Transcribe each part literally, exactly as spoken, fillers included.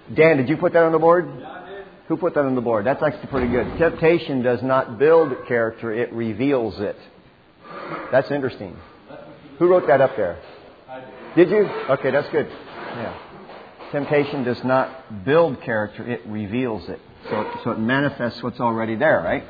Dan, did you put that on the board? Who put that on the board? That's actually pretty good. Temptation does not build character, it reveals it. That's interesting. Who wrote that up there? Did you? Okay, that's good. Yeah. Temptation does not build character, it reveals it. So, so it manifests what's already there, right?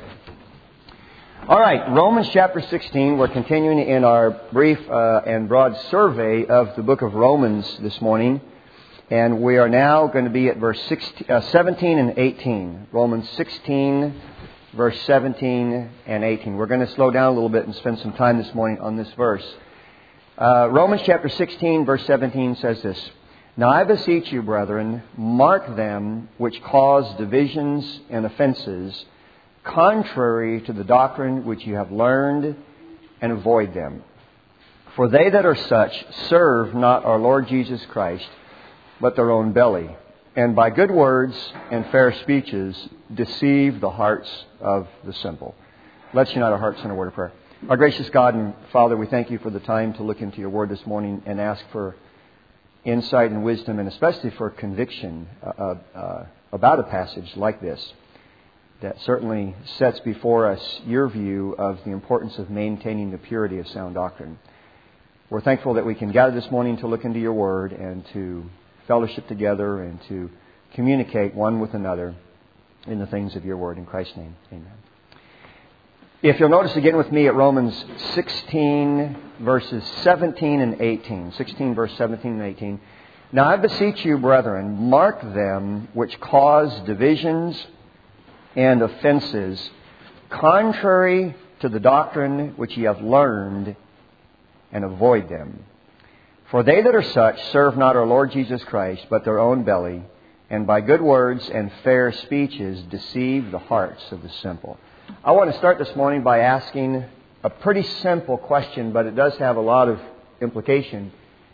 All right, Romans chapter sixteen. We're continuing in our brief uh, and broad survey of the book of Romans this morning. And we are now going to be at verse sixteen, uh, seventeen and eighteen. Romans sixteen, verse seventeen and eighteen. We're going to slow down a little bit and spend some time this morning on this verse. Uh, Romans chapter sixteen, verse seventeen says this. Now I beseech you, brethren, mark them which cause divisions and offenses, contrary to the doctrine which you have learned, and avoid them. For they that are such serve not our Lord Jesus Christ, but their own belly, and by good words and fair speeches deceive the hearts of the simple. Let's unite our hearts in a word of prayer. Our gracious God and Father, we thank you for the time to look into your word this morning and ask for insight and wisdom, and especially for conviction uh, uh, about a passage like this that certainly sets before us your view of the importance of maintaining the purity of sound doctrine. We're thankful that we can gather this morning to look into your word and to fellowship together and to communicate one with another in the things of your word. In Christ's name, amen. If you'll notice again with me at Romans sixteen, verses seventeen and eighteen. sixteen, verse seventeen and eighteen. Now I beseech you, brethren, mark them which cause divisions and offenses, contrary to the doctrine which ye have learned, and avoid them. For they that are such serve not our Lord Jesus Christ, but their own belly, and by good words and fair speeches deceive the hearts of the simple. I want to start this morning by asking a pretty simple question, but it does have a lot of implication.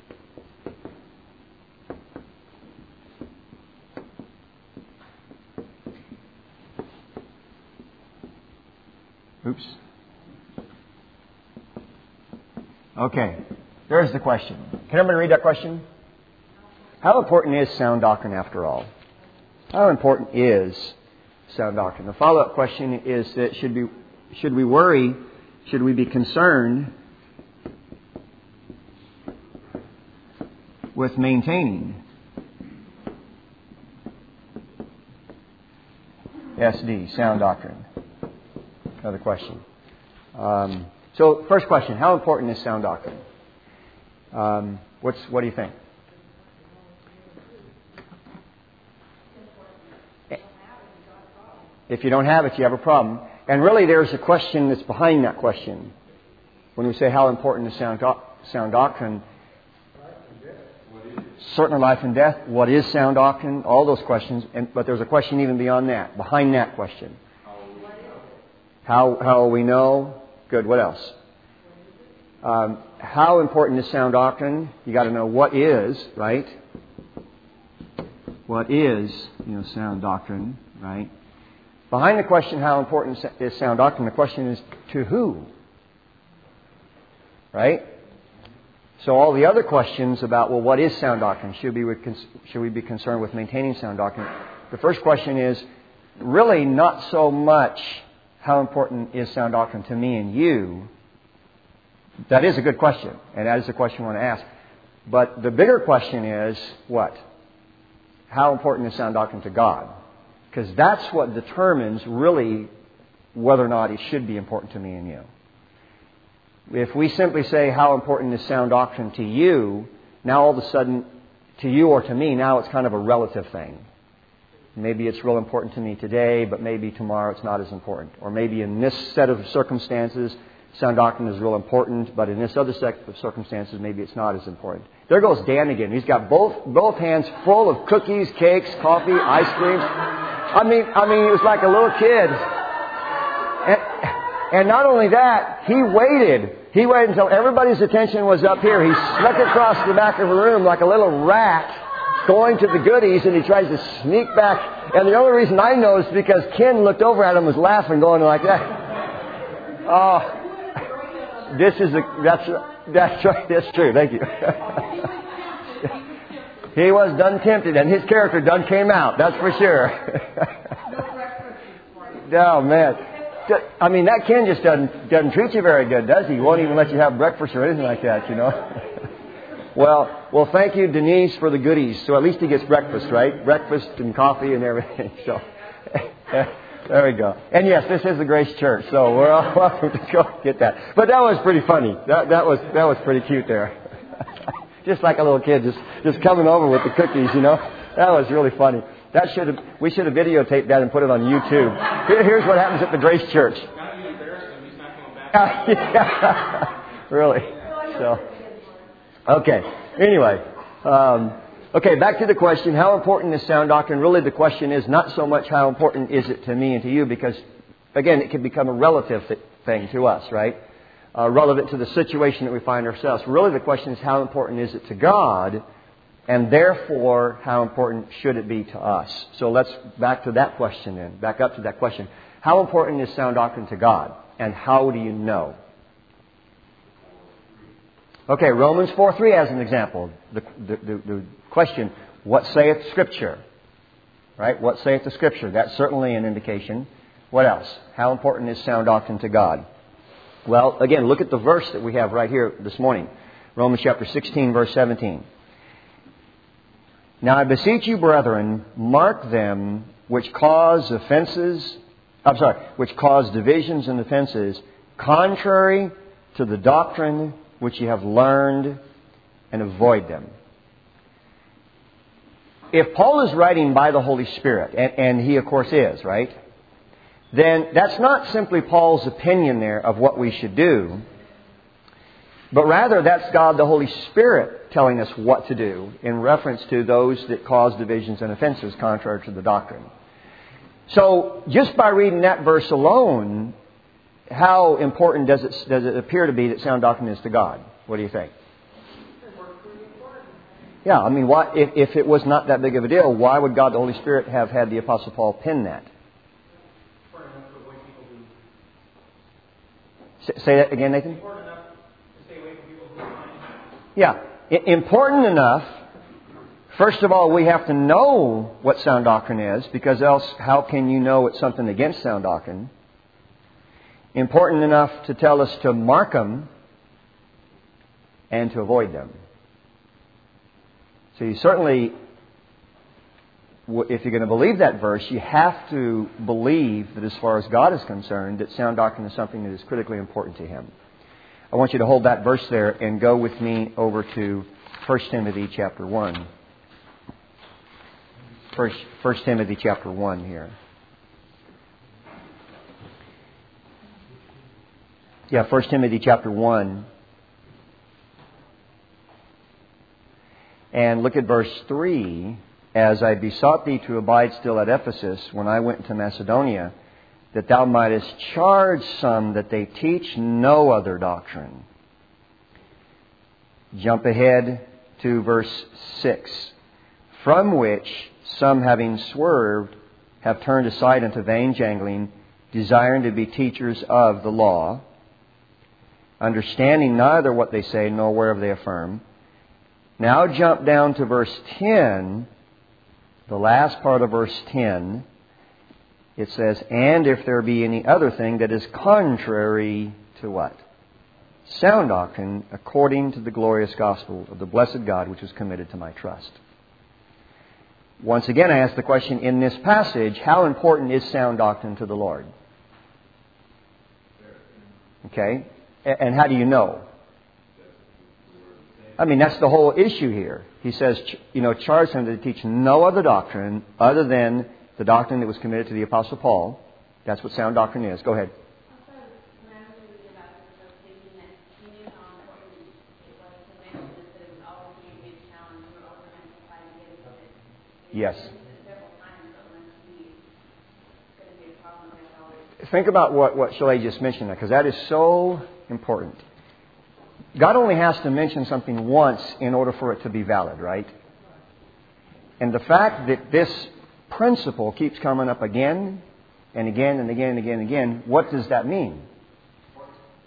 Oops. Okay. There's the question. Can everybody read that question? How important is sound doctrine after all? How important is sound doctrine? The follow-up question is that should be should we worry, should we be concerned with maintaining S D, sound doctrine? Another question. Um, so, first question, how important is sound doctrine? Um, what's what do you think? If you don't have it, you have a problem. And really, there's a question that's behind that question. When we say how important is sound, do- sound doctrine, certainly life and death, what is sound doctrine? All those questions. And, but there's a question even beyond that, behind that question. How how will we know? Good. What else? Um, how important is sound doctrine? You got to know what is, right? What is, you know, sound doctrine, right? Behind the question, how important is sound doctrine, the question is to who? Right? So all the other questions about, well, what is sound doctrine? Should we, should we be concerned with maintaining sound doctrine? The first question is really not so much how important is sound doctrine to me and you. That is a good question, and that is the question we want to ask. But the bigger question is what? How important is sound doctrine to God? Because that's what determines really whether or not it should be important to me and you. If we simply say how important is sound doctrine to you, now all of a sudden, to you or to me, now it's kind of a relative thing. Maybe it's real important to me today, but maybe tomorrow it's not as important. Or maybe in this set of circumstances, sound doctrine is real important, but in this other set of circumstances, maybe it's not as important. There goes Dan again. He's got both both hands full of cookies, cakes, coffee, ice cream. I mean, I mean, he was like a little kid. And, and not only that, he waited. He waited until everybody's attention was up here. He snuck across the back of the room like a little rat going to the goodies, and he tries to sneak back. And the only reason I know is because Ken looked over at him and was laughing, going like that. Oh, this is a, that's, that's right. That's true. Thank you. He was done tempted, and his character done came out. That's for sure. Oh, man. I mean, that Ken just doesn't doesn't treat you very good, does he? He won't even let you have breakfast or anything like that, you know. well, well, thank you, Denise, for the goodies. So at least he gets breakfast, right? Breakfast and coffee and everything. So there we go. And yes, this is the Grace Church, so we're all welcome to go get that. But that was pretty funny. That that was that was pretty cute there. Just like a little kid, just just coming over with the cookies, you know. That was really funny. That should have we should have videotaped that and put it on YouTube. Here, here's what happens at the Grace Church. Yeah, really. So, okay. Anyway, um, okay. Back to the question: how important is sound doctrine? Really, the question is not so much how important is it to me and to you, because again, it can become a relative th- thing to us, right? Uh, relevant to the situation that we find ourselves. Really, the question is how important is it to God, and therefore, how important should it be to us? So let's back to that question then. Back up to that question. How important is sound doctrine to God, and how do you know? Okay, Romans four three as an example. The, the, the, the question, what saith Scripture? Right? What saith the Scripture? That's certainly an indication. What else? How important is sound doctrine to God? Well, again, look at the verse that we have right here this morning. Romans chapter sixteen, verse seventeen. Now I beseech you, brethren, mark them which cause offenses, I'm sorry, which cause divisions and offenses, contrary to the doctrine which you have learned, and avoid them. If Paul is writing by the Holy Spirit, and, and he of course is, right? Then that's not simply Paul's opinion there of what we should do, but rather that's God the Holy Spirit telling us what to do in reference to those that cause divisions and offenses contrary to the doctrine. So just by reading that verse alone, how important does it does it appear to be that sound doctrine is to God? What do you think? Yeah, I mean, why, if, if it was not that big of a deal, why would God the Holy Spirit have had the Apostle Paul pen that? Say that again, Nathan? Important enough to stay away from people who are lying. Yeah. I- important enough. First of all, we have to know what sound doctrine is, because else how can you know it's something against sound doctrine? Important enough to tell us to mark them and to avoid them. So you certainly, if you're going to believe that verse, you have to believe that as far as God is concerned, that sound doctrine is something that is critically important to Him. I want you to hold that verse there and go with me over to First Timothy chapter one. First, First Timothy chapter one here. Yeah, First Timothy chapter one. And look at verse three. As I besought thee to abide still at Ephesus when I went into Macedonia, that thou mightest charge some that they teach no other doctrine. Jump ahead to verse six. From which some, having swerved, have turned aside unto vain jangling, desiring to be teachers of the law, understanding neither what they say nor whereof they affirm. Now jump down to verse ten. The last part of verse ten, it says, and if there be any other thing that is contrary to what? Sound doctrine, according to the glorious gospel of the blessed God, which was committed to my trust. Once again, I ask the question in this passage, how important is sound doctrine to the Lord? Okay? And how do you know? I mean, that's the whole issue here. He says, you know, charge them to teach no other doctrine other than the doctrine that was committed to the Apostle Paul. That's what sound doctrine is. Go ahead. Yes. Think about what, what Shalay just mentioned, because that is so important. God only has to mention something once in order for it to be valid, right? And the fact that this principle keeps coming up again and again and again and again and again, what does that mean?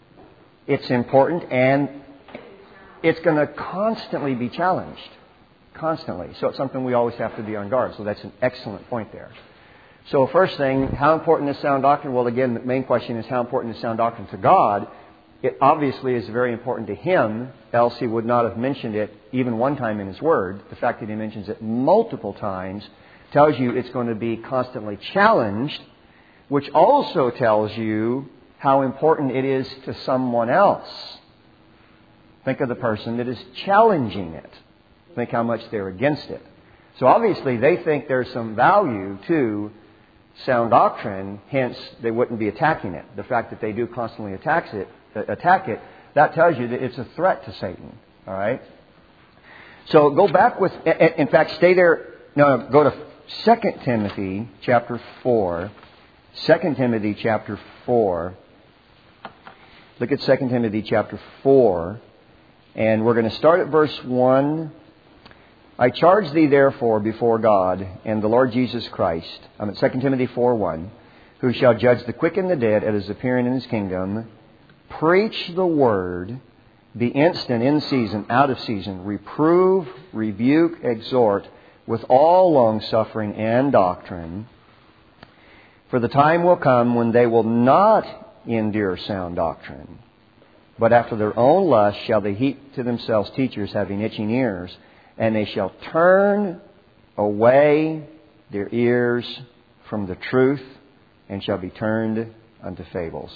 It's important, and it's going to constantly be challenged. constantly. So it's something we always have to be on guard. So that's an excellent point there. So first thing, how important is sound doctrine? Well, again, the main question is how important is sound doctrine to God? It obviously is very important to Him, else He would not have mentioned it even one time in His Word. The fact that He mentions it multiple times tells you it's going to be constantly challenged, which also tells you how important it is to someone else. Think of the person that is challenging it. Think how much they're against it. So obviously they think there's some value to sound doctrine, hence they wouldn't be attacking it. The fact that they do constantly attack it, attack it, that tells you that it's a threat to Satan. All right? So go back with, in fact, stay there. No, go to Second Timothy chapter four. Second Timothy chapter four. Look at Second Timothy chapter four. And we're going to start at verse one. I charge thee therefore before God and the Lord Jesus Christ, I'm at Second Timothy four one, who shall judge the quick and the dead at His appearing in His kingdom. Preach the word, be instant in season, out of season, reprove, rebuke, exhort, with all longsuffering and doctrine. For the time will come when they will not endure sound doctrine, but after their own lust shall they heap to themselves teachers having itching ears, and they shall turn away their ears from the truth, and shall be turned unto fables.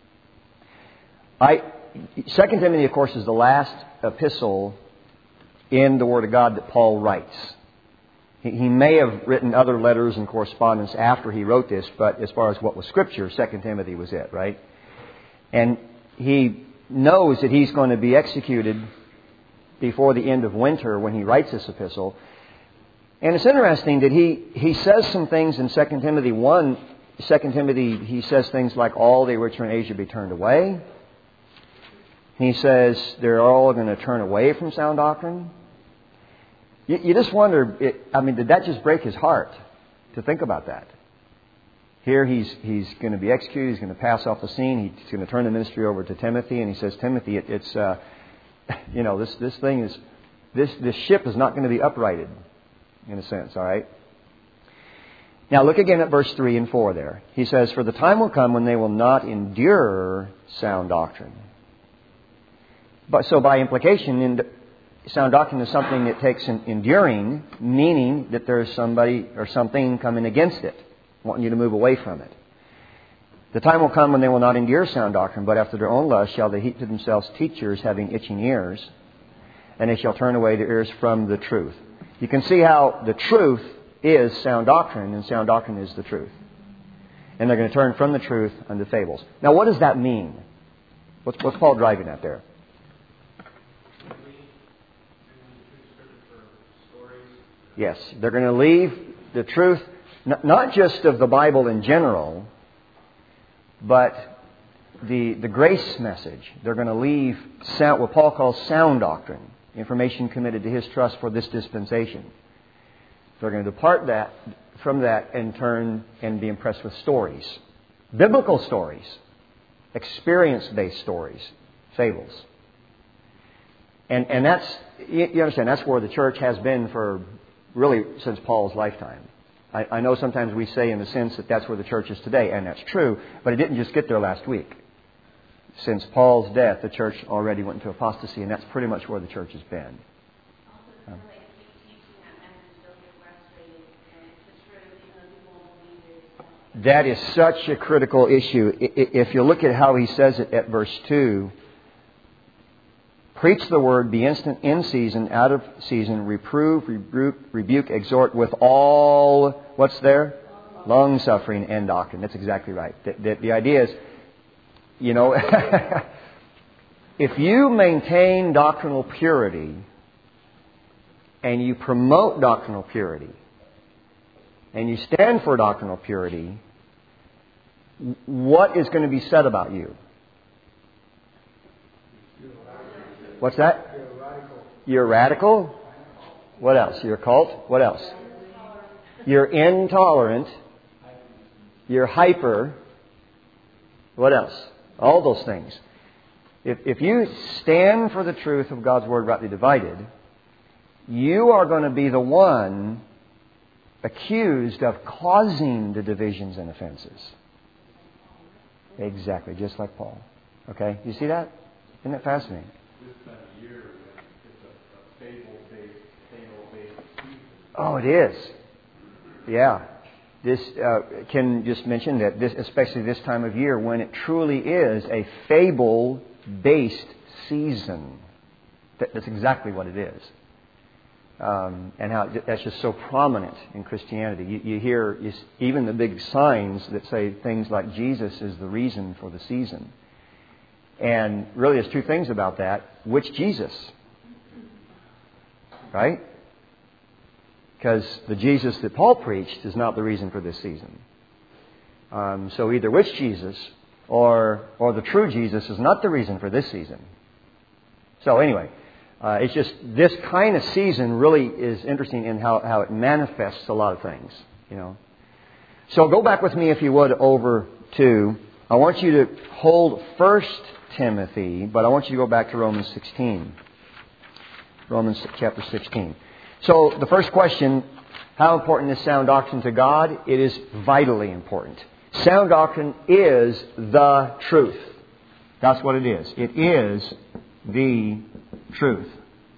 I, Second Timothy, of course, is the last epistle in the Word of God that Paul writes. He, he may have written other letters and correspondence after he wrote this, but as far as what was Scripture, Second Timothy was it, right? And he knows that he's going to be executed before the end of winter when he writes this epistle. And it's interesting that he, he says some things in Second Timothy one. Second Timothy, he says things like, all they which are in Asia be turned away. He says they're all going to turn away from sound doctrine. You, you just wonder, it, I mean, did that just break his heart to think about that? Here he's he's going to be executed. He's going to pass off the scene. He's going to turn the ministry over to Timothy. And he says, Timothy, it, it's, uh, you know, this, this thing is, this, this ship is not going to be uprighted, in a sense, all right? Now look again at verse three and four there. He says, for the time will come when they will not endure sound doctrine. But so by implication, in sound doctrine is something that takes an enduring, meaning that there is somebody or something coming against it, wanting you to move away from it. The time will come when they will not endure sound doctrine, but after their own lust shall they heap to themselves teachers having itching ears, and they shall turn away their ears from the truth. You can see how the truth is sound doctrine, and sound doctrine is the truth. And they're going to turn from the truth unto fables. Now what does that mean? What's, what's Paul driving at there? Yes, they're going to leave the truth, not just of the Bible in general, but the the grace message. They're going to leave sound, what Paul calls sound doctrine, information committed to his trust for this dispensation. They're going to depart that from that and turn and be impressed with stories, biblical stories, experience-based stories, fables. And and that's, you understand, that's where the church has been for really since Paul's lifetime. I, I know sometimes we say in the sense that that's where the church is today, and that's true, but it didn't just get there last week. Since Paul's death, the church already went into apostasy, and that's pretty much where the church has been. Um, that is such a critical issue. If you look at how he says it at verse two, preach the word, be instant in season, out of season, reprove, rebuke, rebuke, exhort with all, what's there? Long suffering and doctrine. That's exactly right. The, the, the idea is, you know, if you maintain doctrinal purity and you promote doctrinal purity and you stand for doctrinal purity, what is going to be said about you? What's that? You're radical. You're radical? What else? You're a cult? What else? You're intolerant. You're hyper. What else? All those things. If, if you stand for the truth of God's Word rightly divided, you are going to be the one accused of causing the divisions and offenses. Exactly, just like Paul. Okay, you see that? Isn't that fascinating? This time of year, it's a, a fable-based, fable-based season. Oh, it is. Yeah. This uh, can just mention that this, especially this time of year, when it truly is a fable-based season. That, that's exactly what it is. Um, and how that's just so prominent in Christianity. You, you hear you, even the big signs that say things like Jesus is the reason for the season. And really there's two things about that. Which Jesus? Right? Because the Jesus that Paul preached is not the reason for this season. Um, so either which Jesus or or the true Jesus is not the reason for this season. So anyway, uh, it's just this kind of season really is interesting in how, how it manifests a lot of things. You know. So go back with me, if you would, over to, I want you to hold First Timothy, but I want you to go back to Romans sixteen. Romans chapter sixteen. So the first question, how important is sound doctrine to God? It is vitally important. Sound doctrine is the truth. That's what it is. It is the truth.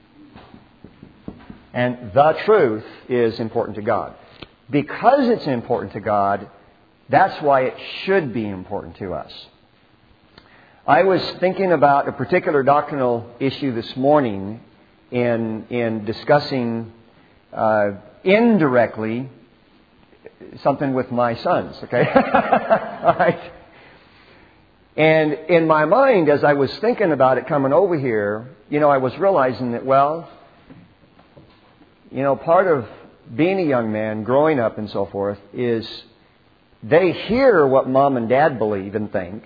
And the truth is important to God. Because it's important to God, that's why it should be important to us. I was thinking about a particular doctrinal issue this morning in in discussing uh, indirectly something with my sons, okay? All right. And in my mind, as I was thinking about it coming over here, you know, I was realizing that, well, you know, part of being a young man, growing up and so forth, is they hear what mom and dad believe and think.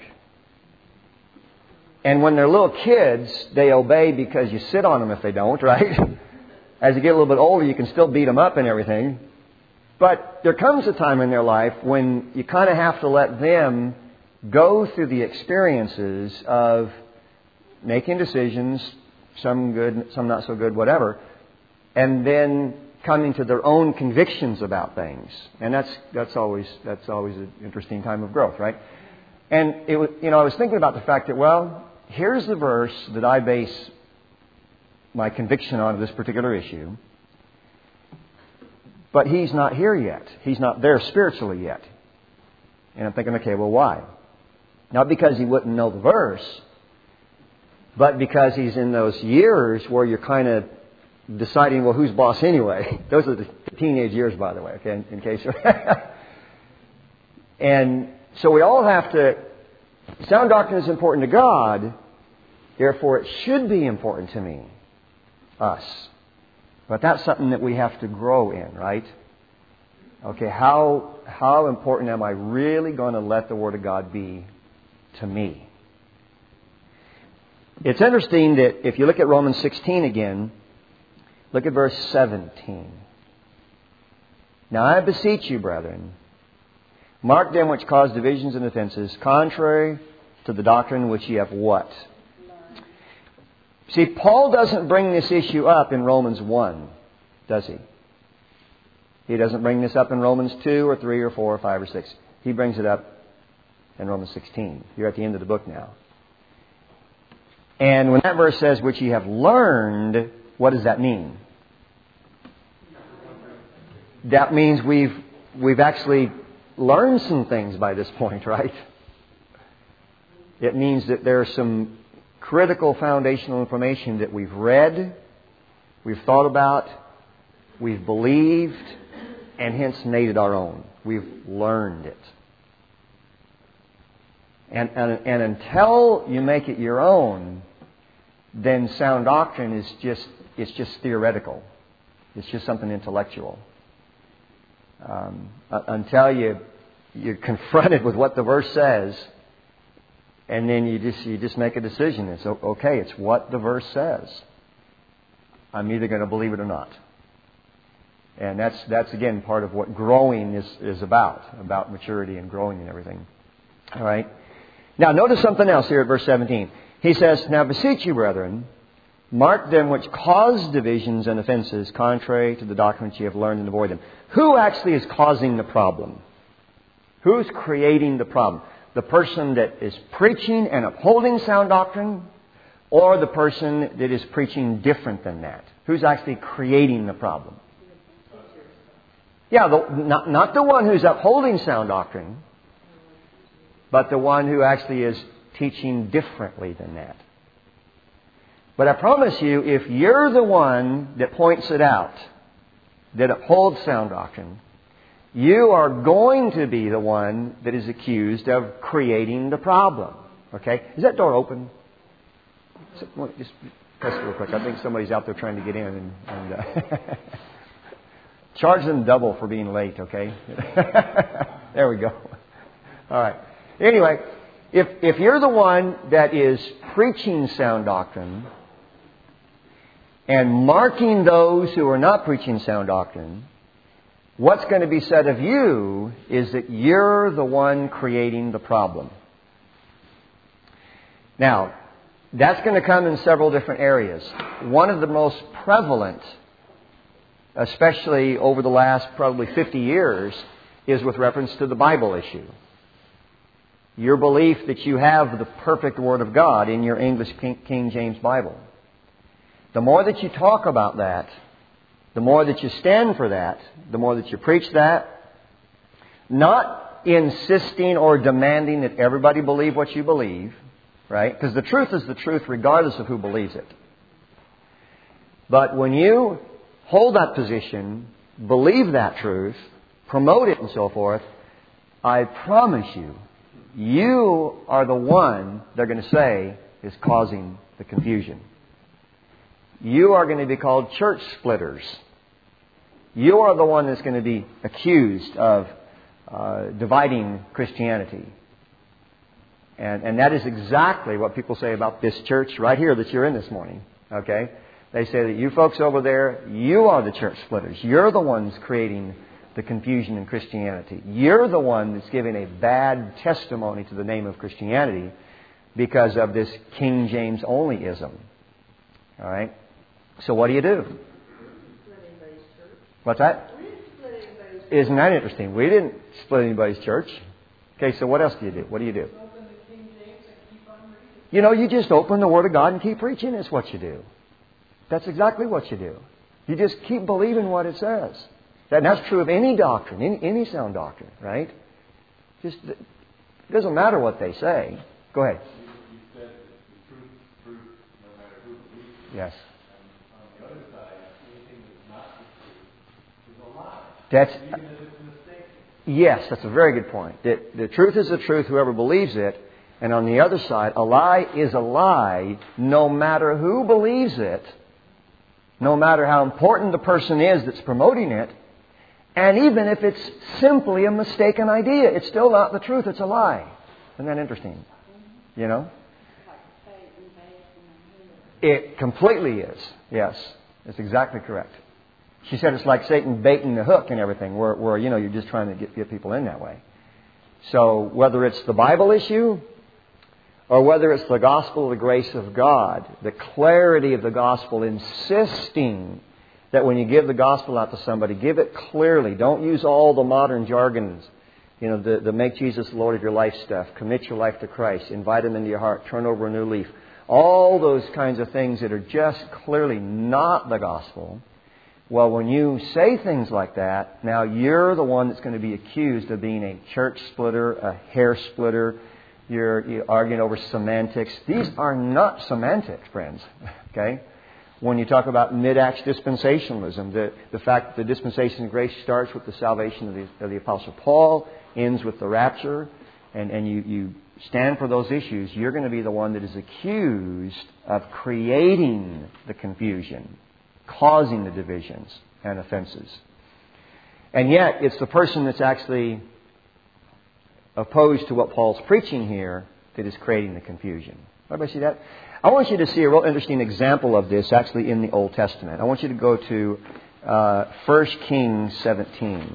And when they're little kids, they obey because you sit on them if they don't, right? As you get a little bit older, you can still beat them up and everything. But there comes a time in their life when you kind of have to let them go through the experiences of making decisions, some good, some not so good, whatever, and then coming to their own convictions about things. And that's that's always that's always an interesting time of growth, right? And it was, you know, I was thinking about the fact that, well, here's the verse that I base my conviction on this particular issue. But he's not here yet. He's not there spiritually yet. And I'm thinking, okay, well, why? Not because he wouldn't know the verse, but because he's in those years where you're kind of deciding, well, who's boss anyway? Those are the teenage years, by the way, okay, in, in case you're... And so we all have to... Sound doctrine is important to God, therefore it should be important to me, us. But that's something that we have to grow in, right? Okay, how how important am I really going to let the Word of God be to me? It's interesting that if you look at Romans sixteen again, look at verse seventeen. Now I beseech you, brethren, mark them which cause divisions and offenses, contrary to the doctrine which ye have what? See, Paul doesn't bring this issue up in Romans one, does he? He doesn't bring this up in Romans two or three or four or five or six. He brings it up in Romans sixteen. You're at the end of the book now. And when that verse says, which ye have learned, what does that mean? That means we've we've actually learned some things by this point, right? It means that there are some critical foundational information that we've read, we've thought about, we've believed, and hence made it our own. We've learned it. And, and, and until you make it your own, then sound doctrine is just it's just theoretical. It's just something intellectual. Um, until you you're confronted with what the verse says, and then you just you just make a decision. It's okay. It's what the verse says. I'm either going to believe it or not. And that's that's again part of what growing is is about about maturity and growing and everything. All right. Now notice something else here at verse seventeen. He says, "Now beseech you, brethren, Mark them which cause divisions and offenses contrary to the doctrine which you have learned and avoid them. Who actually is causing the problem? Who's creating the problem? The person that is preaching and upholding sound doctrine, or the person that is preaching different than that? Who's actually creating the problem? Yeah, the, not, not the one who's upholding sound doctrine, but the one who actually is teaching differently than that. But I promise you, if you're the one that points it out, that upholds sound doctrine, you are going to be the one that is accused of creating the problem. Okay? Is that door open? Just press it real quick. I think somebody's out there trying to get in. And, and uh, charge them double for being late, okay? There we go. All right. Anyway, if if you're the one that is preaching sound doctrine and marking those who are not preaching sound doctrine, what's going to be said of you is that you're the one creating the problem. Now, that's going to come in several different areas. One of the most prevalent, especially over the last probably fifty years, is with reference to the Bible issue. Your belief that you have the perfect Word of God in your English King James Bible. The more that you talk about that, the more that you stand for that, the more that you preach that, not insisting or demanding that everybody believe what you believe, right? Because the truth is the truth regardless of who believes it. But when you hold that position, believe that truth, promote it and so forth, I promise you, you are the one they're going to say is causing the confusion. You are going to be called church splitters. You are the one that's going to be accused of uh, dividing Christianity. And, and that is exactly what people say about this church right here that you're in this morning. Okay? They say that you folks over there, you are the church splitters. You're the ones creating the confusion in Christianity. You're the one that's giving a bad testimony to the name of Christianity because of this King James onlyism. All right? So what do you do? What's that? Isn't that interesting? We didn't split anybody's church. Okay, so what else do you do? What do you do? You know, you just open the Word of God and keep preaching is what you do. That's exactly what you do. You just keep believing what it says. And that's true of any doctrine, any, any sound doctrine, right? Just it doesn't matter what they say. Go ahead. You said the truth, truth, no matter who believes it. Yes. And on the other side, anything that's not the truth is a lie. That's Even if it's a mistake. yes, that's a very good point. The, the truth is the truth, whoever believes it. And on the other side, a lie is a lie no matter who believes it, no matter how important the person is that's promoting it. And even if it's simply a mistaken idea, it's still not the truth, it's a lie. Isn't that interesting? You know? It completely is. Yes, that's exactly correct. She said it's like Satan baiting the hook and everything, where, where you know, you're just trying to get, get people in that way. So whether it's the Bible issue, or whether it's the gospel of the grace of God, the clarity of the gospel, insisting that when you give the gospel out to somebody, give it clearly. Don't use all the modern jargons, you know, the, the make Jesus the Lord of your life stuff, commit your life to Christ, invite Him into your heart, turn over a new leaf. All those kinds of things that are just clearly not the gospel. Well, when you say things like that, now you're the one that's going to be accused of being a church splitter, a hair splitter. You're, you're arguing over semantics. These are not semantics, friends. Okay? When you talk about mid-Acts dispensationalism, the, the fact that the dispensation of grace starts with the salvation of the, of the Apostle Paul, ends with the rapture, and, and you, you stand for those issues, you're going to be the one that is accused of creating the confusion, causing the divisions and offenses. And yet, it's the person that's actually opposed to what Paul's preaching here that is creating the confusion. Everybody see that? I want you to see a real interesting example of this actually in the Old Testament. I want you to go to uh, First Kings seventeen.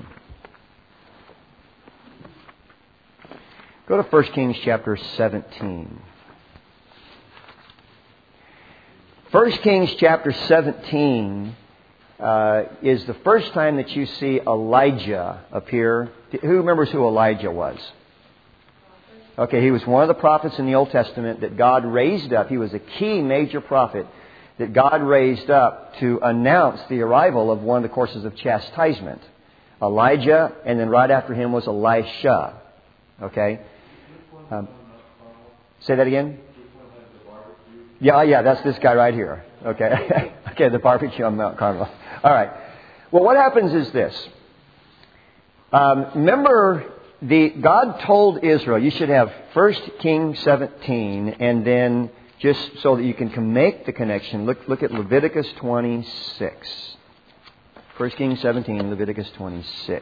Go to First Kings chapter seventeen. First Kings chapter seventeen uh, is the first time that you see Elijah appear. Who remembers who Elijah was? Okay, he was one of the prophets in the Old Testament that God raised up. He was a key major prophet that God raised up to announce the arrival of one of the courses of chastisement. Elijah, and then right after him was Elisha. Okay? Um, say that again? Yeah, yeah, that's this guy right here. Okay, okay, the barbecue on Mount Carmel. All right. Well, what happens is this. Um, remember, the God told Israel, you should have First Kings seventeen, and then just so that you can make the connection, look, look at Leviticus twenty-six. First Kings seventeen, Leviticus twenty-six.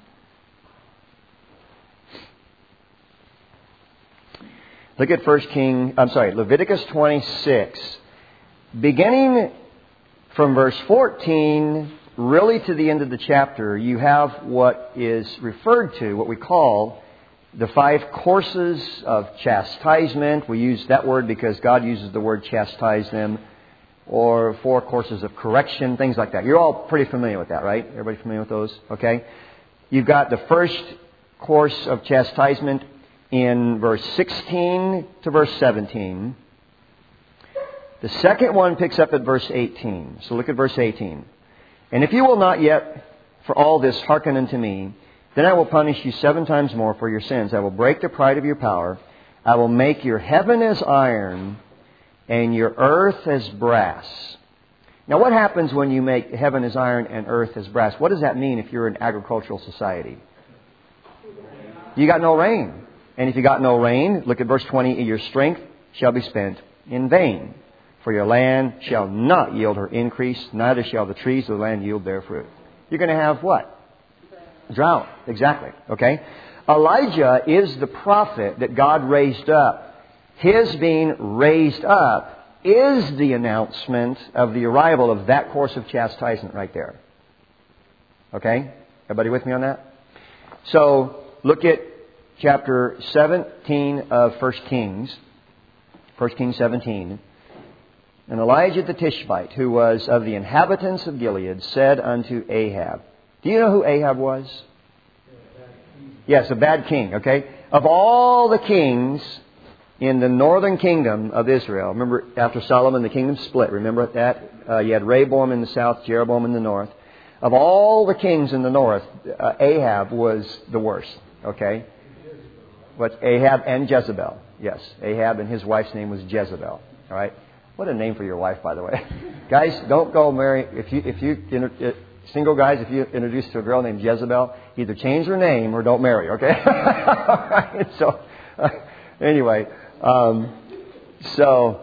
Look at First King, I'm sorry, Leviticus twenty-six. Beginning from verse fourteen, really to the end of the chapter, you have what is referred to, what we call the five courses of chastisement. We use that word because God uses the word chastise them. Or four courses of correction, things like that. You're all pretty familiar with that, right? Everybody familiar with those? Okay. You've got the first course of chastisement in verse sixteen to verse seventeen. The second one picks up at verse eighteen. So look at verse eighteen. And if you will not yet for all this hearken unto me, then I will punish you seven times more for your sins. I will break the pride of your power. I will make your heaven as iron and your earth as brass. Now, what happens when you make heaven as iron and earth as brass? What does that mean if you're an agricultural society? You got no rain. And if you got no rain, look at verse twenty, your strength shall be spent in vain. For your land shall not yield her increase, neither shall the trees of the land yield their fruit. You're going to have what? Drought. Exactly. Okay? Elijah is the prophet that God raised up. His being raised up is the announcement of the arrival of that course of chastisement right there. Okay? Everybody with me on that? So, look at chapter seventeen of First Kings. First Kings seventeen. And Elijah the Tishbite, who was of the inhabitants of Gilead, said unto Ahab. Do you know who Ahab was? Yes, a bad king, okay? Of all the kings in the northern kingdom of Israel, remember after Solomon the kingdom split, remember that? Uh, you had Rehoboam in the south, Jeroboam in the north. Of all the kings in the north, uh, Ahab was the worst, okay? What, Ahab and Jezebel, yes. Ahab and his wife's name was Jezebel, all right? What a name for your wife, by the way. Guys, don't go marry, if you, if you, inter, single guys, if you introduce to a girl named Jezebel, either change her name or don't marry, okay? All right, so, uh, anyway, um, so,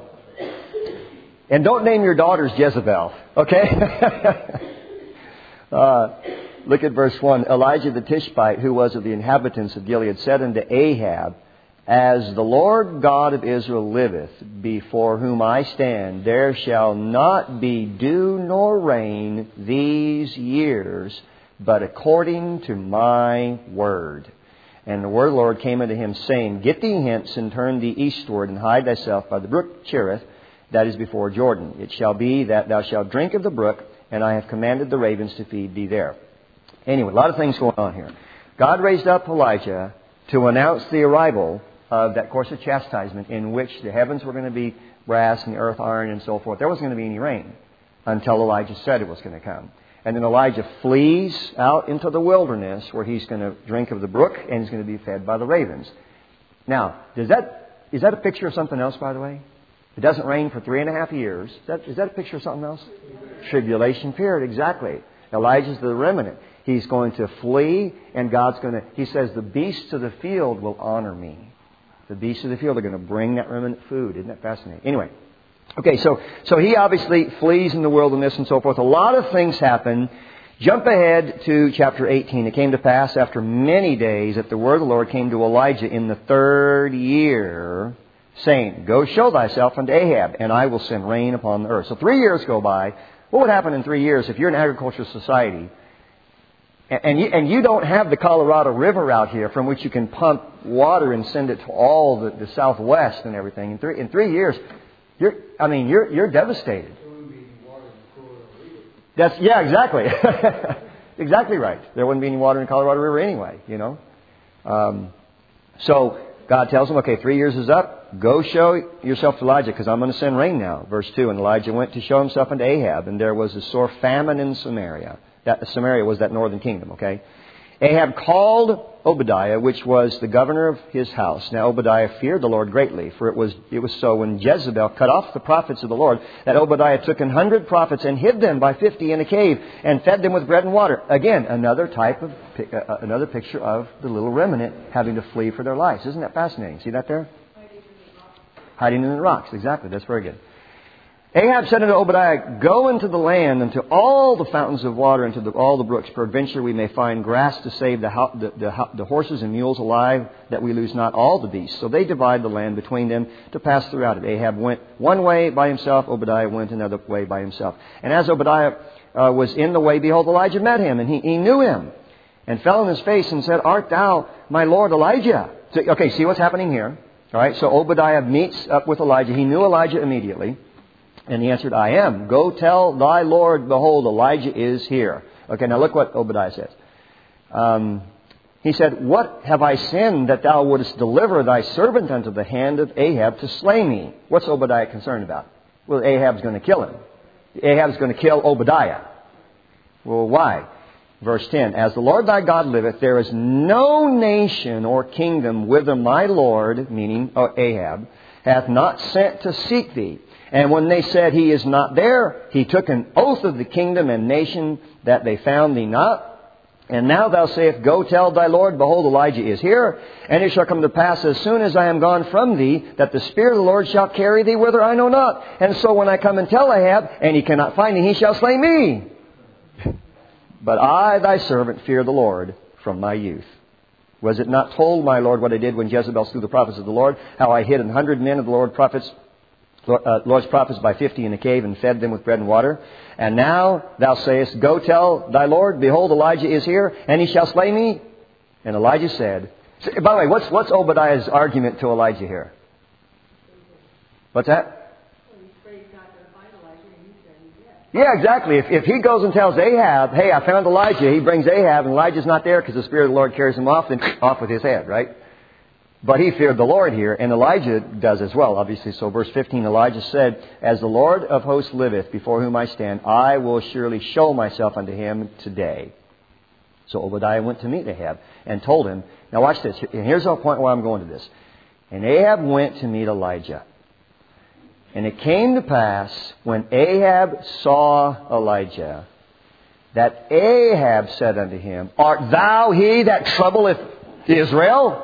and don't name your daughters Jezebel, okay? uh, look at verse one. Elijah the Tishbite, who was of the inhabitants of Gilead, said unto Ahab, As the Lord God of Israel liveth, before whom I stand, there shall not be dew nor rain these years, but according to my word. And the word of the Lord came unto him, saying, Get thee hence, and turn thee eastward, and hide thyself by the brook Cherith, that is before Jordan. It shall be that thou shalt drink of the brook, and I have commanded the ravens to feed thee there. Anyway, a lot of things going on here. God raised up Elijah to announce the arrival of that course of chastisement in which the heavens were going to be brass and the earth iron and so forth. There wasn't going to be any rain until Elijah said it was going to come. And then Elijah flees out into the wilderness where he's going to drink of the brook and he's going to be fed by the ravens. Now, does that is that a picture of something else, by the way? It doesn't rain for three and a half years. Is that, is that a picture of something else? Tribulation period, exactly. Elijah's the remnant. He's going to flee and God's going to, he says, the beasts of the field will honor me. The beasts of the field are going to bring that remnant food. Isn't that fascinating? Anyway. Okay, so so he obviously flees in the wilderness and so forth. A lot of things happen. Jump ahead to chapter eighteen. It came to pass after many days that the word of the Lord came to Elijah in the third year, saying, Go show thyself unto Ahab, and I will send rain upon the earth. So three years go by. What would happen in three years if you're an agricultural society and you, and you don't have the Colorado River out here from which you can pump water and send it to all the, the southwest and everything? In three, in three years... You're, I mean, you're you're devastated. That's yeah, exactly, exactly right. There wouldn't be any water in the Colorado River anyway, you know. Um, so God tells him, okay, three years is up. Go show yourself to Elijah, because I'm going to send rain now. Verse two. And Elijah went to show himself unto Ahab, and there was a sore famine in Samaria. That Samaria was that northern kingdom. Okay. Ahab called Obadiah, which was the governor of his house. Now Obadiah feared the Lord greatly, for it was it was so when Jezebel cut off the prophets of the Lord, that Obadiah took an hundred prophets and hid them by fifty in a cave, and fed them with bread and water. Again, another type of uh, another picture of the little remnant having to flee for their lives. Isn't that fascinating? See that there? Hiding in the rocks. Exactly. That's very good. Ahab said unto Obadiah, Go into the land, unto all the fountains of water, and to the, all the brooks. Peradventure we may find grass to save the, the, the, the horses and mules alive, that we lose not all the beasts. So they divide the land between them to pass throughout it. Ahab went one way by himself, Obadiah went another way by himself. And as Obadiah uh, was in the way, behold, Elijah met him, and he, he knew him, and fell on his face and said, Art thou my Lord Elijah? So, okay, see what's happening here. All right, so Obadiah meets up with Elijah. He knew Elijah immediately. And he answered, I am. Go tell thy Lord, behold, Elijah is here. Okay, now look what Obadiah says. Um, he said, What have I sinned that thou wouldest deliver thy servant unto the hand of Ahab to slay me? What's Obadiah concerned about? Well, Ahab's going to kill him. Ahab's going to kill Obadiah. Well, why? Verse ten, As the Lord thy God liveth, there is no nation or kingdom whither my Lord, meaning Ahab, hath not sent to seek thee. And when they said, He is not there, he took an oath of the kingdom and nation that they found thee not. And now thou sayest, Go tell thy Lord, behold, Elijah is here. And it shall come to pass, as soon as I am gone from thee, that the Spirit of the Lord shall carry thee whither I know not. And so when I come and tell Ahab, and he cannot find thee, he shall slay me. But I, thy servant, fear the Lord from my youth. Was it not told, my Lord, what I did when Jezebel slew the prophets of the Lord, how I hid an hundred men of the Lord prophets, Uh, Lord's prophets by fifty in a cave, and fed them with bread and water? And now thou sayest, Go tell thy Lord, behold, Elijah is here, and he shall slay me. And Elijah said, by the way, what's, what's Obadiah's argument to Elijah here? What's that? Well, he's afraid he's not going to find Elijah, and he said he's dead. Yeah, exactly. If, if he goes and tells Ahab, hey, I found Elijah, he brings Ahab, and Elijah's not there because the Spirit of the Lord carries him off, then off with his head, right? But he feared the Lord here, and Elijah does as well, obviously. So verse fifteen, Elijah said, As the Lord of hosts liveth, before whom I stand, I will surely show myself unto him today. So Obadiah went to meet Ahab and told him, now watch this, and here's the point where I'm going to this. And Ahab went to meet Elijah. And it came to pass, when Ahab saw Elijah, that Ahab said unto him, Art thou he that troubleth Israel?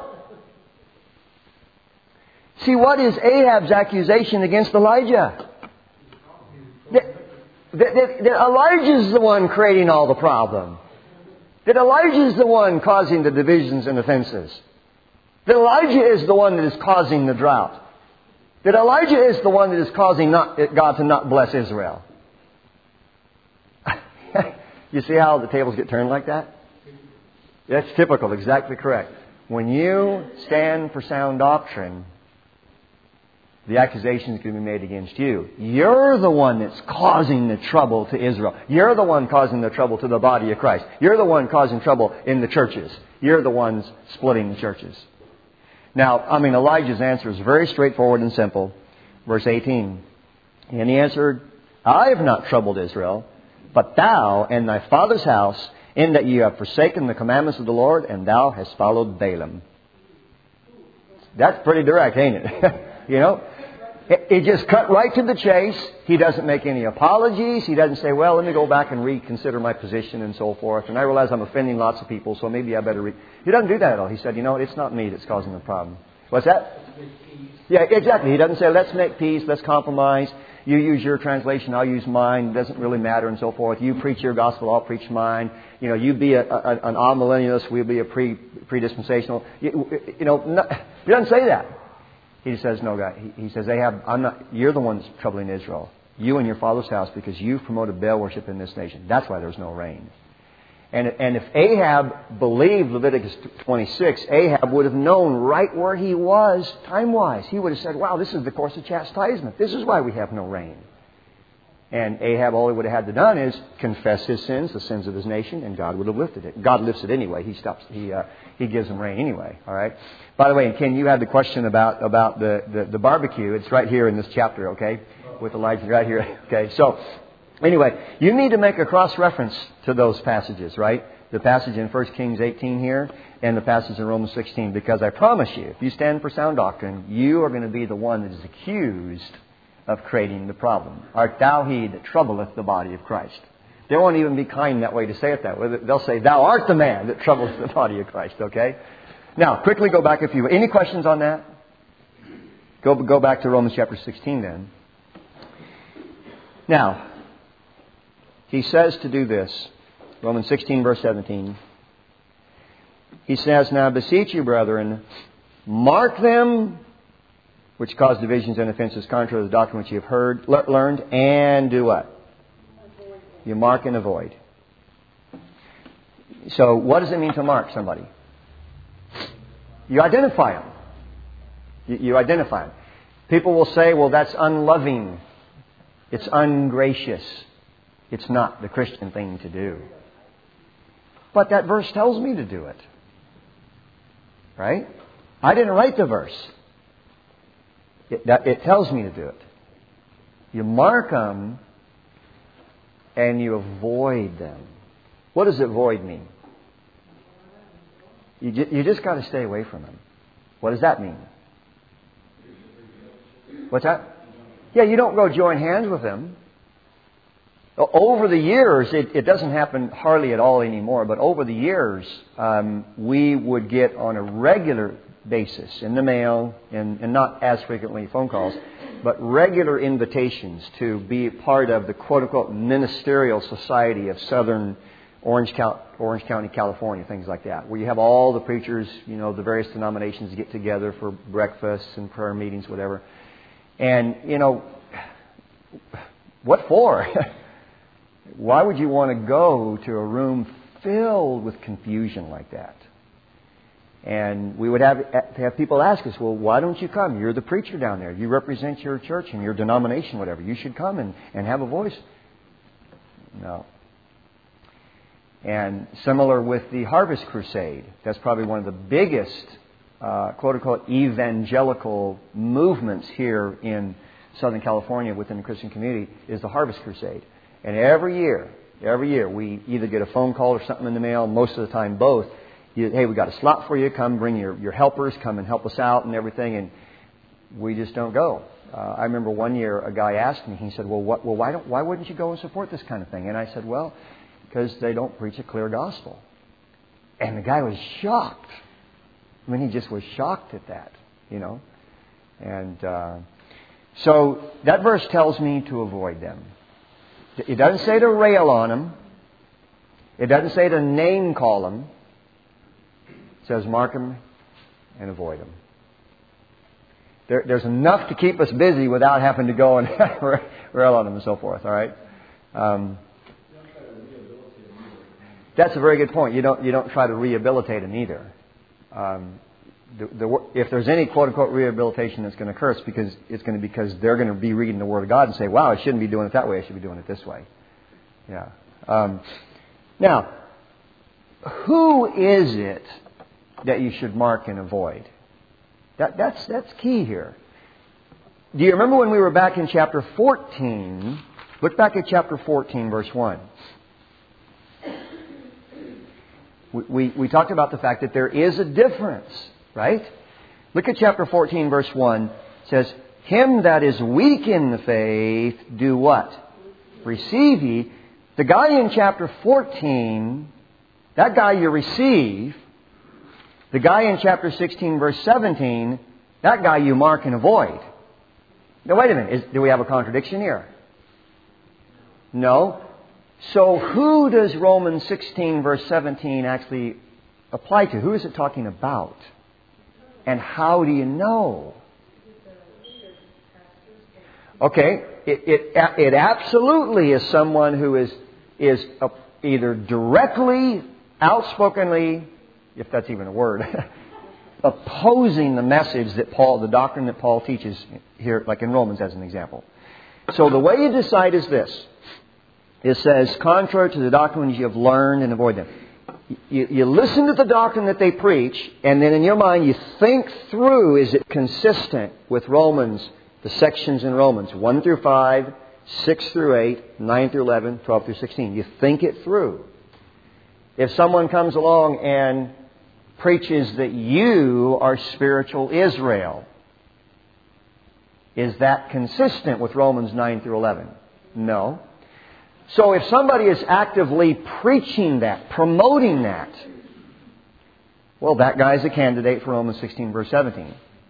See, what is Ahab's accusation against Elijah? That, that, that, that Elijah's the one creating all the problem. That Elijah's the one causing the divisions and offenses. That Elijah is the one that is causing the drought. That Elijah is the one that is causing not, God to not bless Israel. You see how the tables get turned like that? That's typical, exactly correct. When you stand for sound doctrine, the accusations can be made against you. You're the one that's causing the trouble to Israel. You're the one causing the trouble to the body of Christ. You're the one causing trouble in the churches. You're the ones splitting the churches. Now, I mean, Elijah's answer is very straightforward and simple. Verse eighteen. And he answered, I have not troubled Israel, but thou and thy father's house, in that you have forsaken the commandments of the Lord, and thou hast followed Balaam. That's pretty direct, ain't it? You know? It just cut right to the chase. He doesn't make any apologies. He doesn't say, well, let me go back and reconsider my position and so forth. And I realize I'm offending lots of people, so maybe I better read. He doesn't do that at all. He said, you know, it's not me that's causing the problem. What's that? Yeah, exactly. He doesn't say, let's make peace, let's compromise. You use your translation, I'll use mine. It doesn't really matter and so forth. You preach your gospel, I'll preach mine. You know, you be a, a, an amillennialist, we'll be a pre, pre-dispensational. You, you know, not, he doesn't say that. He says, no, God. He, he says, Ahab, I'm not, you're the one that's troubling Israel. You and your father's house, because you've promoted Baal worship in this nation. That's why there's no rain. And, and if Ahab believed Leviticus twenty-six, Ahab would have known right where he was time-wise. He would have said, wow, this is the course of chastisement. This is why we have no rain. And Ahab, all he would have had to done is confess his sins, the sins of his nation, and God would have lifted it. God lifts it anyway. He stops. He uh, he gives them rain anyway. All right. By the way, and Ken, you had the question about about the, the, the barbecue. It's right here in this chapter. Okay, with Elijah right here. Okay. So anyway, you need to make a cross-reference to those passages, right? The passage in First Kings eighteen here and the passage in Romans sixteen, because I promise you, if you stand for sound doctrine, you are going to be the one that is accused of creating the problem. Art thou he that troubleth the body of Christ? They won't even be kind that way to say it that way. They'll say, thou art the man that troubles the body of Christ, okay? Now, quickly go back if you... Any questions on that? Go, go back to Romans chapter sixteen then. Now, he says to do this. Romans sixteen verse seventeen. He says, now beseech you, brethren, mark them which cause divisions and offenses contrary to the doctrine which you have heard, le- learned, and do what? Avoid. You mark and avoid. So what does it mean to mark somebody? You identify them. You, you identify them. People will say, well, that's unloving. It's ungracious. It's not the Christian thing to do. But that verse tells me to do it. Right? I didn't write the verse. It, that, it tells me to do it. You mark them and you avoid them. What does avoid mean? You, ju- you just got to stay away from them. What does that mean? What's that? Yeah, you don't go join hands with them. Over the years, it, it doesn't happen hardly at all anymore, but over the years, um, we would get on a regular basis in the mail, and, and not as frequently phone calls, but regular invitations to be part of the quote-unquote ministerial society of Southern Orange, Cal- Orange County, California, things like that, where you have all the preachers, you know, the various denominations get together for breakfasts and prayer meetings, whatever. And, you know, what for? Why would you want to go to a room filled with confusion like that? And we would have have people ask us, well, why don't you come? You're the preacher down there. You represent your church and your denomination, whatever. You should come and, and have a voice. No. And similar with the Harvest Crusade. That's probably one of the biggest, uh, quote-unquote, evangelical movements here in Southern California within the Christian community is the Harvest Crusade. And every year, every year, we either get a phone call or something in the mail, most of the time both. You, hey, we got a slot for you. Come bring your, your helpers. Come and help us out and everything. And we just don't go. Uh, I remember one year a guy asked me. He said, "Well, what, well, why don't why wouldn't you go and support this kind of thing?" And I said, "Well, because they don't preach a clear gospel." And the guy was shocked. I mean, he just was shocked at that, you know. And uh, so that verse tells me to avoid them. It doesn't say to rail on them. It doesn't say to name call them. It says mark them and avoid them. There, there's enough to keep us busy without having to go and rail on them and so forth. All right. Um, that's a very good point. You don't you don't try to rehabilitate them either. Um, the, the, if there's any quote unquote rehabilitation that's going to occur, it's because it's going to be because they're going to be reading the Word of God and say, "Wow, I shouldn't be doing it that way. I should be doing it this way." Yeah. Um, now, who is it that you should mark and avoid? That, that's that's key here. Do you remember when we were back in chapter fourteen? Look back at chapter fourteen, verse one. We, we, we talked about the fact that there is a difference, right? Look at chapter fourteen, verse one. It says, "Him that is weak in the faith, do what? Receive ye." The guy in chapter fourteen, that guy you receive. The guy in chapter sixteen, verse seventeen, that guy you mark and avoid. Now, wait a minute. Is, do we have a contradiction here? No. So who does Romans sixteen, verse seventeen actually apply to? Who is it talking about? And how do you know? Okay. It, it, it absolutely is someone who is, is, either directly, outspokenly, if that's even a word, opposing the message that Paul, the doctrine that Paul teaches here, like in Romans as an example. So the way you decide is this. It says, contrary to the doctrines you have learned, and avoid them. You, you listen to the doctrine that they preach, and then in your mind you think through, is it consistent with Romans, the sections in Romans, one through five, six through eight, nine through eleven, twelve through sixteen. You think it through. If someone comes along and preaches that you are spiritual Israel, is that consistent with Romans nine through eleven? No. So if somebody is actively preaching that, promoting that, well, that guy's a candidate for Romans sixteen, verse seventeen.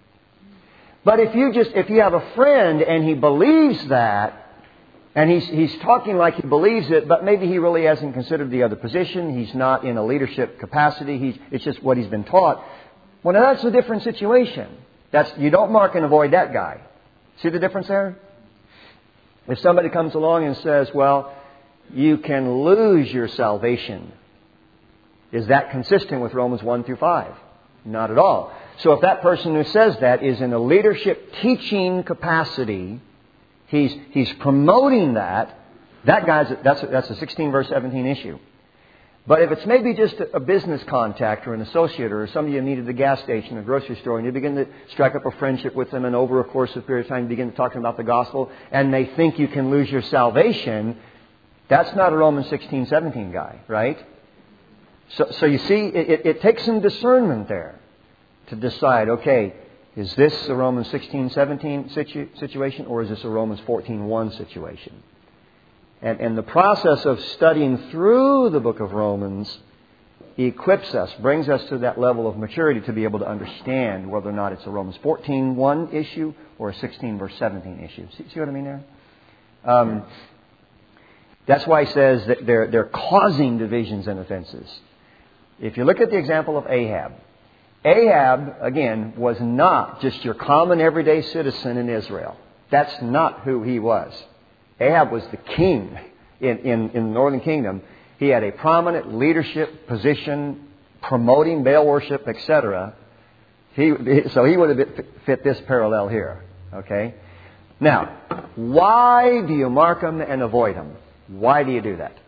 But if you just, if you have a friend and he believes that, and he's, he's talking like he believes it, but maybe he really hasn't considered the other position, he's not in a leadership capacity, he's, it's just what he's been taught, well, now that's a different situation. That's, you don't mark and avoid that guy. See the difference there? If somebody comes along and says, well, you can lose your salvation, is that consistent with Romans one through five? Not at all. So if that person who says that is in a leadership teaching capacity, he's he's promoting that, that guy's that's a, that's a sixteen verse seventeen issue. But if it's maybe just a business contact or an associate or somebody you meet at the gas station or grocery store, and you begin to strike up a friendship with them, and over a course of a period of time you begin to talk about the gospel, and they think you can lose your salvation, that's not a Romans sixteen seventeen guy, right? So, so you see, it, it, it takes some discernment there to decide, okay, is this a Romans sixteen seventeen situ, situation or is this a Romans fourteen one situation? And, and the process of studying through the book of Romans equips us, brings us to that level of maturity to be able to understand whether or not it's a Romans fourteen one issue or a sixteen verse seventeen issue. See, see what I mean there? Um, that's why he says that they're, they're causing divisions and offenses. If you look at the example of Ahab, Ahab, again, was not just your common everyday citizen in Israel. That's not who he was. Ahab was the king in, in, in the northern kingdom. He had a prominent leadership position, promoting Baal worship, et cetera. He, so he would have fit this parallel here. Okay? Now, why do you mark them and avoid them? Why do you do that?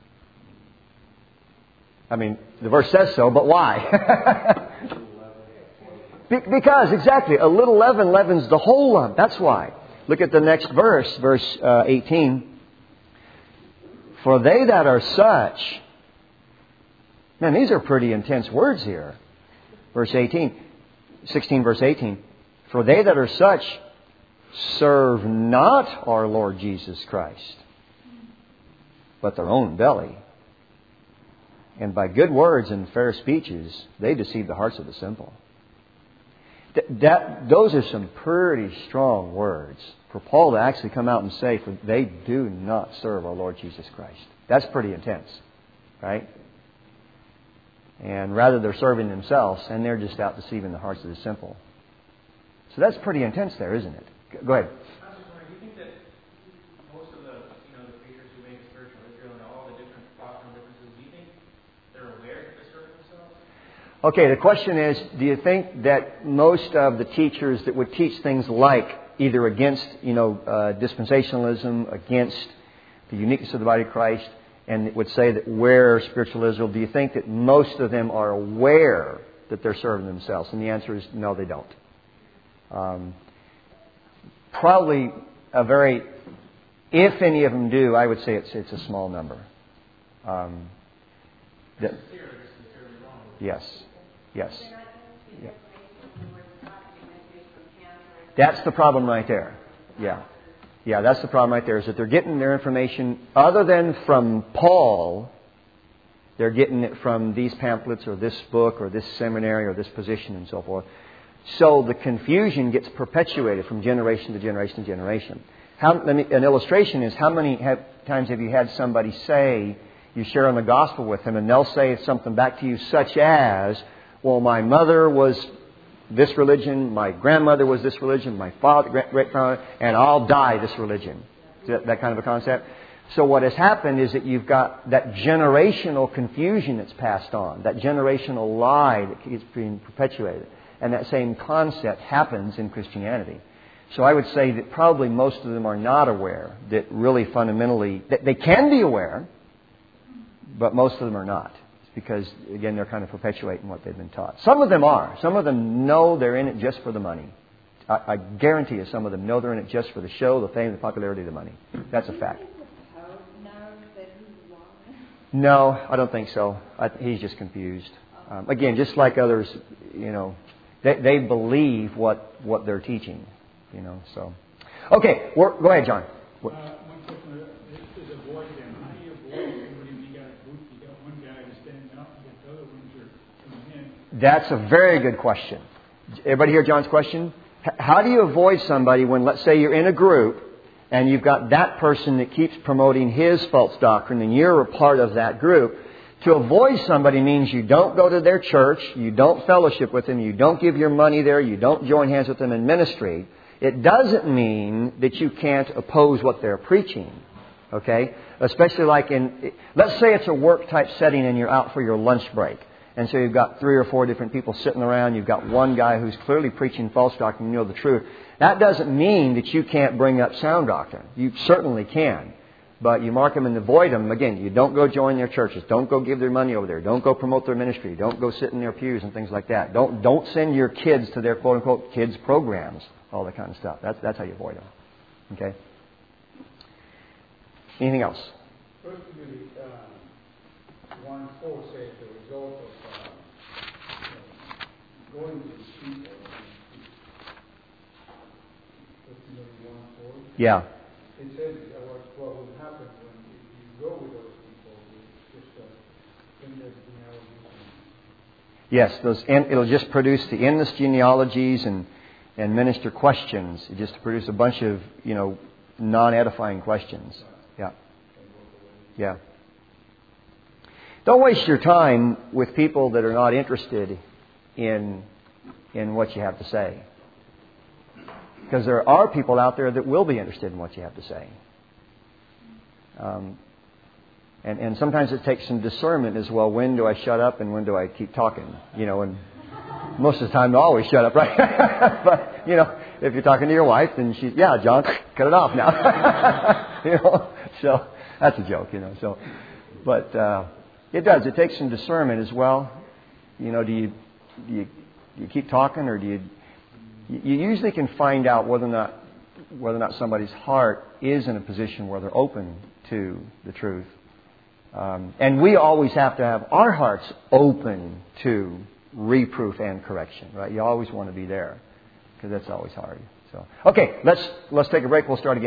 I mean, the verse says so, but why? Be- because, exactly, a little leaven leavens the whole lump. That's why. Look at the next verse, verse uh, eighteen. For they that are such... Man, these are pretty intense words here. Verse eighteen. sixteen, verse eighteen. For they that are such serve not our Lord Jesus Christ, but their own belly. And by good words and fair speeches, they deceive the hearts of the simple. That, that, those are some pretty strong words for Paul to actually come out and say, for they do not serve our Lord Jesus Christ. That's pretty intense, right? And rather they're serving themselves, and they're just out deceiving the hearts of the simple. So that's pretty intense there, isn't it? Go ahead. I was just wondering, do you think that most of the, you know, the preachers who make spiritual Israel and all the different doctrinal differences, do you think they're aware that they're serving themselves? Okay, the question is, do you think that most of the teachers that would teach things like either against, you know, uh, dispensationalism, against the uniqueness of the body of Christ, and would say that we're spiritual Israel, do you think that most of them are aware that they're serving themselves? And the answer is no, they don't. Um, probably a very, if any of them do, I would say it's it's a small number. Um, that, yes, yes. Yeah. That's the problem right there. Yeah. Yeah, that's the problem right there, is that they're getting their information other than from Paul. They're getting it from these pamphlets or this book or this seminary or this position and so forth. So the confusion gets perpetuated from generation to generation to generation. How, let me, an illustration is, how many have, times have you had somebody say, you share on the gospel with them, and they'll say something back to you such as, well, my mother was this religion, my grandmother was this religion, my father, great grandfather, and I'll die this religion. Is that, that kind of a concept? So what has happened is that you've got that generational confusion that's passed on, that generational lie that keeps being perpetuated. And that same concept happens in Christianity. So I would say that probably most of them are not aware that really fundamentally, that they can be aware, but most of them are not. It's because, again, they're kind of perpetuating what they've been taught. Some of them are. Some of them know they're in it just for the money. I, I guarantee you some of them know they're in it just for the show, the fame, the popularity, the money. That's a fact. No, I don't think so. I, he's just confused. Um, again, just like others, you know, they, they believe what, what they're teaching, you know. So, okay, we're, go ahead, John. Uh, one question is avoid them. How do you avoid them when you got a group? You got one guy who's standing up, and the other ones are coming in. That's a very good question. Everybody hear John's question? H- how do you avoid somebody when, let's say, you're in a group and you've got that person that keeps promoting his false doctrine and you're a part of that group? To avoid somebody means you don't go to their church, you don't fellowship with them, you don't give your money there, you don't join hands with them in ministry. It doesn't mean that you can't oppose what they're preaching. Okay? Especially like in, let's say it's a work type setting and you're out for your lunch break. And so you've got three or four different people sitting around. You've got one guy who's clearly preaching false doctrine. You know the truth. That doesn't mean that you can't bring up sound doctrine. You certainly can. But you mark them and avoid them. Again, you don't go join their churches. Don't go give their money over there. Don't go promote their ministry. Don't go sit in their pews and things like that. Don't don't send your kids to their quote-unquote kids programs. All that kind of stuff. That's, that's how you avoid them. Okay? Anything else? First Timothy uh, one four says the result of uh, going to people. First Timothy one four. Yeah. It says uh, what, what will happen when you go with those people. It's just uh, endless genealogies. Yes, those. And it'll just produce the endless genealogies and and minister questions. It just produce a bunch of you know non-edifying questions. Yeah. Yeah. Don't waste your time with people that are not interested in in what you have to say. Because there are people out there that will be interested in what you have to say. Um, and, and sometimes it takes some discernment as well. When do I shut up and when do I keep talking? You know, and most of the time I always shut up, right? But, you know, if you're talking to your wife, then she's, yeah, John, cut it off now. You know, so that's a joke, you know. So, but uh, it does. It takes some discernment as well. You know, do you, do you, do you keep talking or do you... You usually can find out whether or not whether or not somebody's heart is in a position where they're open to the truth. Um, and we always have to have our hearts open to reproof and correction, right? You always want to be there because that's always hard. So, okay, let's let's take a break. We'll start again.